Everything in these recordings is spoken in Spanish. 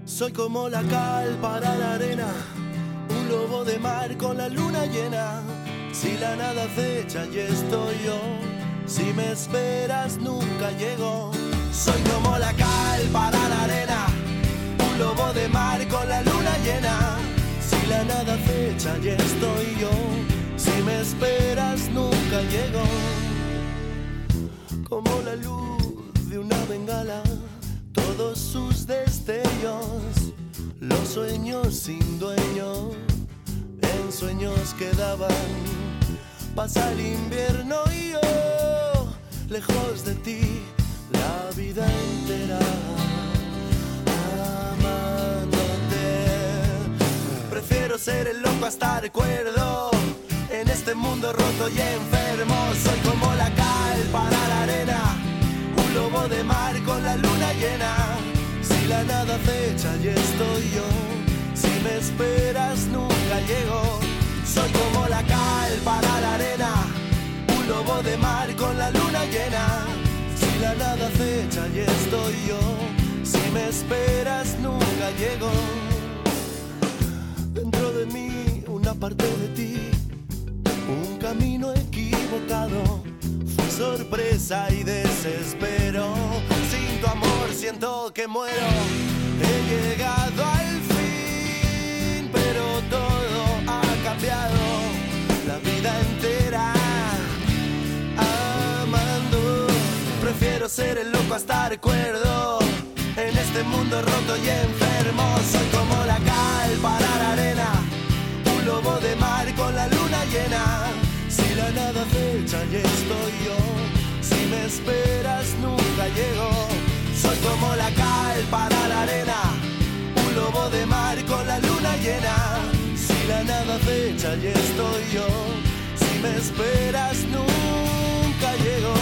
Soy como la cal para la arena, un lobo de mar con la luna llena. Si la nada acecha, y estoy yo. Si me esperas, nunca llego. Soy como la cal para la arena, un lobo de mar con la luna llena. Si la nada acecha, y estoy yo. Si me esperas, nunca llego. Como la luz de una bengala, todos sus destellos, los sueños sin dueño, en sueños quedaban. Pasa el invierno y yo, lejos de ti, la vida entera, amándote. Prefiero ser el loco a estar cuerdo, en este mundo roto y enfermo. Soy como la cal para la arena, un lobo de mar con la luna llena. Si la nada acecha, y estoy yo. Si me esperas, nunca llego. Soy como la cal para la arena, un lobo de mar con la luna llena. Si la nada acecha, y estoy yo. Si me esperas, nunca llego. Dentro de mí, una parte de ti, un camino equivocado. Fue sorpresa y desespero. Sin tu amor siento que muero. He llegado al fin, pero todo ha cambiado. La vida entera amando. Prefiero ser el loco a estar cuerdo, en este mundo roto y enfermo. Soy como la cal para la arena, un lobo de mar con la luna llena. Si la nada acecha, y estoy yo. Si me esperas, nunca llego. Soy como la cal para la arena, un lobo de mar con la luna llena. Si la nada acecha, y estoy yo. Si me esperas, nunca llego.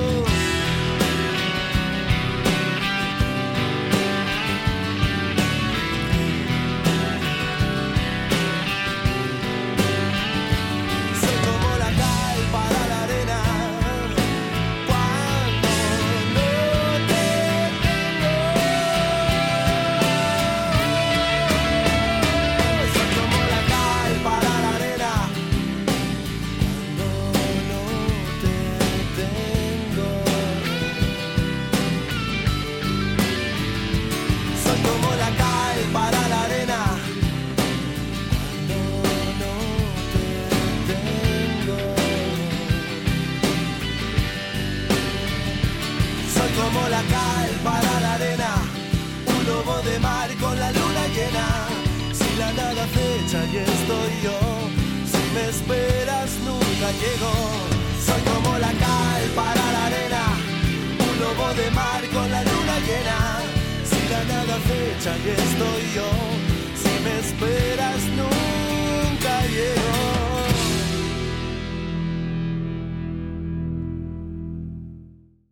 Como la cal para la arena, un lobo de mar con la luna llena. Si la nada acecha, y estoy yo. Si me esperas, nunca llego. Soy como la cal para la arena, un lobo de mar con la luna llena. Si la nada acecha, y estoy yo. Si me esperas,